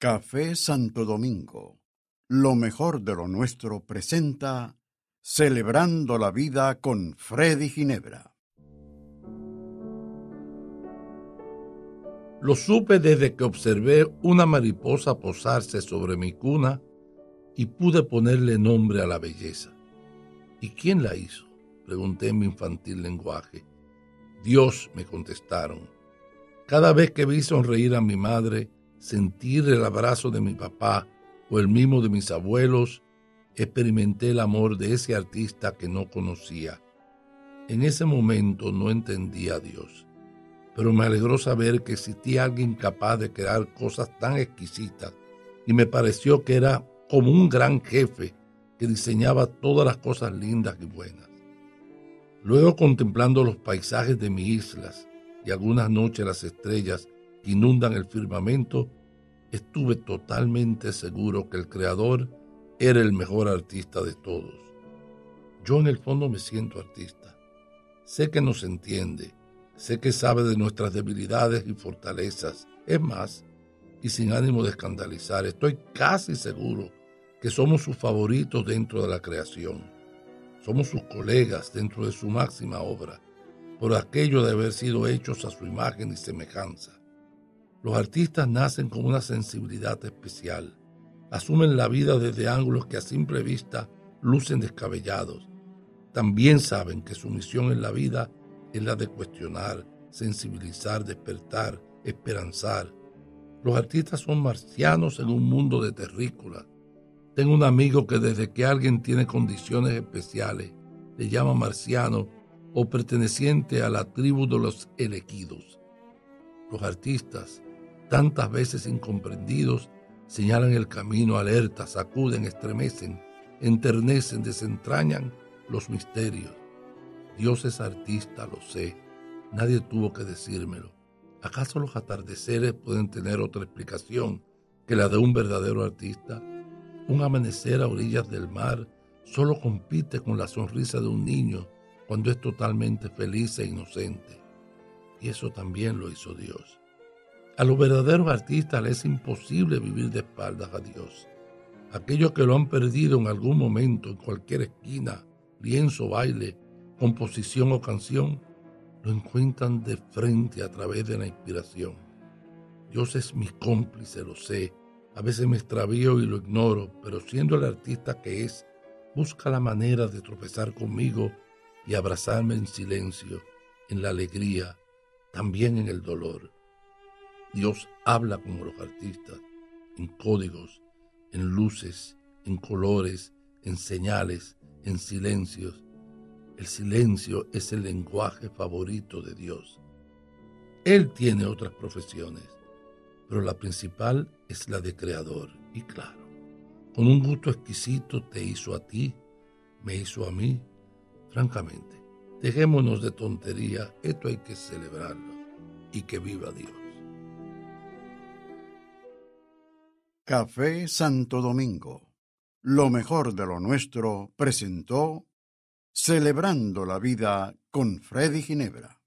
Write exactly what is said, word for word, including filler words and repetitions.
Café Santo Domingo, lo mejor de lo nuestro presenta Celebrando la Vida con Freddy Ginebra. Lo supe desde que observé una mariposa posarse sobre mi cuna y pude ponerle nombre a la belleza. ¿Y quién la hizo?, pregunté en mi infantil lenguaje. Dios, me contestaron. Cada vez que vi sonreír a mi madre, sentir el abrazo de mi papá o el mimo de mis abuelos, experimenté el amor de ese artista que no conocía. En ese momento no entendía a Dios, pero me alegró saber que existía alguien capaz de crear cosas tan exquisitas y me pareció que era como un gran jefe que diseñaba todas las cosas lindas y buenas. Luego, contemplando los paisajes de mis islas y algunas noches las estrellas que inundan el firmamento, estuve totalmente seguro que el Creador era el mejor artista de todos. Yo en el fondo me siento artista. Sé que nos entiende, sé que sabe de nuestras debilidades y fortalezas. Es más, y sin ánimo de escandalizar, estoy casi seguro que somos sus favoritos dentro de la creación. Somos sus colegas dentro de su máxima obra, por aquello de haber sido hechos a su imagen y semejanza. Los artistas nacen con una sensibilidad especial, asumen la vida desde ángulos que a simple vista lucen descabellados. También saben que su misión en la vida es la de cuestionar, sensibilizar, despertar, esperanzar. Los artistas son marcianos en un mundo de terrícolas. Tengo un amigo que desde que alguien tiene condiciones especiales le llama marciano o perteneciente a la tribu de los elegidos. Los artistas, tantas veces incomprendidos, señalan el camino, alerta, sacuden, estremecen, enternecen, desentrañan los misterios. Dios es artista, lo sé. Nadie tuvo que decírmelo. ¿Acaso los atardeceres pueden tener otra explicación que la de un verdadero artista? Un amanecer a orillas del mar solo compite con la sonrisa de un niño cuando es totalmente feliz e inocente. Y eso también lo hizo Dios. A los verdaderos artistas les es imposible vivir de espaldas a Dios. Aquellos que lo han perdido en algún momento, en cualquier esquina, lienzo, baile, composición o canción, lo encuentran de frente a través de la inspiración. Dios es mi cómplice, lo sé. A veces me extravío y lo ignoro, pero siendo el artista que es, busca la manera de tropezar conmigo y abrazarme en silencio, en la alegría, también en el dolor. Dios habla como los artistas, en códigos, en luces, en colores, en señales, en silencios. El silencio es el lenguaje favorito de Dios. Él tiene otras profesiones, pero la principal es la de creador. Y claro, con un gusto exquisito te hizo a ti, me hizo a mí. Francamente, dejémonos de tontería, esto hay que celebrarlo, y que viva Dios. Café Santo Domingo, lo mejor de lo nuestro presentó Celebrando la Vida con Freddy Ginebra.